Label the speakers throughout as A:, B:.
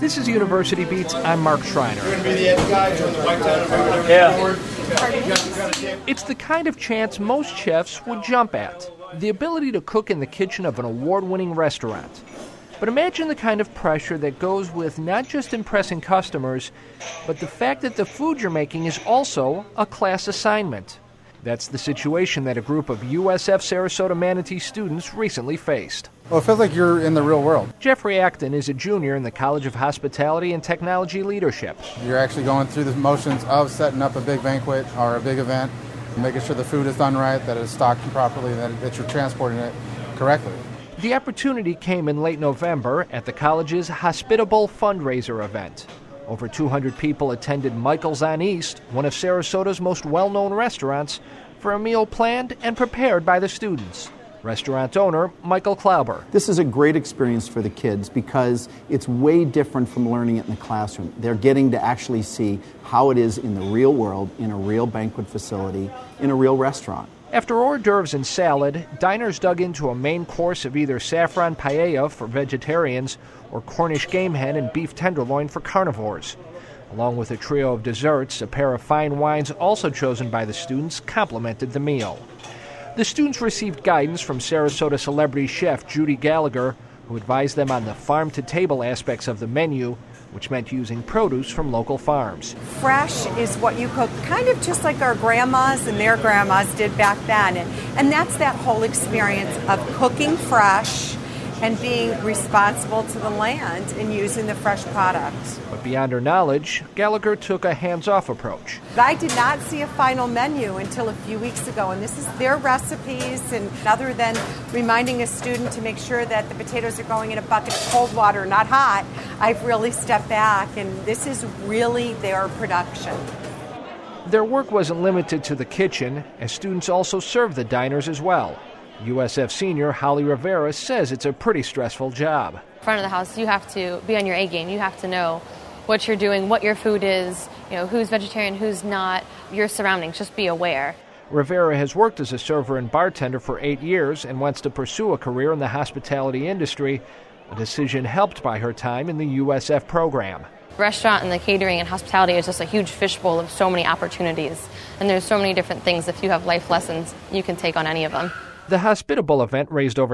A: This is University Beats. I'm Mark Schreiner.
B: You're going to be the end guy, turn the white down.
A: It's the kind of chance most chefs would jump at. The ability to cook in the kitchen of an award-winning restaurant. But imagine the kind of pressure that goes with not just impressing customers, but the fact that the food you're making is also a class assignment. That's the situation that a group of USF Sarasota Manatee students recently faced.
C: Well, it feels like you're in the real world.
A: Jeffrey Acton is a junior in the College of Hospitality and Technology Leadership.
C: You're actually going through the motions of setting up a big banquet or a big event, making sure the food is done right, that it's stocked properly, that you're transporting it correctly.
A: The opportunity came in late November at the college's Hospitable fundraiser event. Over 200 people attended Michael's on East, one of Sarasota's most well-known restaurants, for a meal planned and prepared by the students. Restaurant owner Michael Klauber.
D: This is a great experience for the kids because it's way different from learning it in the classroom. They're getting to actually see how it is in the real world, in a real banquet facility, in a real restaurant.
A: After hors d'oeuvres and salad, diners dug into a main course of either saffron paella for vegetarians or Cornish game hen and beef tenderloin for carnivores. Along with a trio of desserts, a pair of fine wines also chosen by the students complemented the meal. The students received guidance from Sarasota celebrity chef Judy Gallagher, who advised them on the farm-to-table aspects of the menu, which meant using produce from local farms.
E: Fresh is what you cook, kind of just like our grandmas and their grandmas did back then. And that's that whole experience of cooking fresh and being responsible to the land and using the fresh product.
A: But beyond her knowledge, Gallagher took a hands-off approach.
E: I did not see a final menu until a few weeks ago, and this is their recipes, and other than reminding a student to make sure that the potatoes are going in a bucket of cold water, not hot, I've really stepped back, and this is really their production.
A: Their work wasn't limited to the kitchen, as students also served the diners as well. USF senior Holly Rivera says it's a pretty stressful job.
F: Front of the house, you have to be on your A game. You have to know what you're doing, what your food is, who's vegetarian, who's not, your surroundings. Just be aware.
A: Rivera has worked as a server and bartender for 8 years and wants to pursue a career in the hospitality industry, a decision helped by her time in the USF program.
F: Restaurant and the catering and hospitality is just a huge fishbowl of so many opportunities. And there's so many different things. If you have life lessons, you can take on any of them.
A: The Hospitable event raised over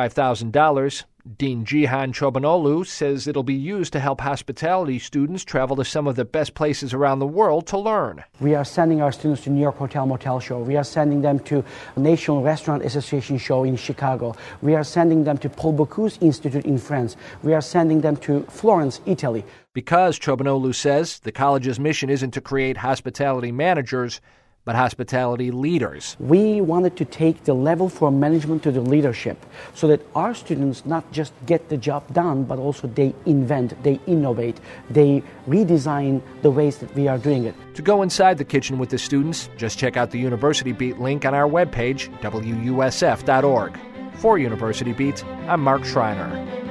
A: $25,000. Dean Jihan Chobanolu says it'll be used to help hospitality students travel to some of the best places around the world to learn.
G: We are sending our students to New York Hotel Motel Show. We are sending them to National Restaurant Association Show in Chicago. We are sending them to Paul Bocuse Institute in France. We are sending them to Florence, Italy.
A: Because, Chobanolu says, the college's mission isn't to create hospitality managers, but hospitality leaders.
G: We wanted to take the level from management to the leadership so that our students not just get the job done, but also they invent, they innovate, they redesign the ways that we are doing it.
A: To go inside the kitchen with the students, just check out the University Beat link on our webpage, wusf.org. For University Beat, I'm Mark Schreiner.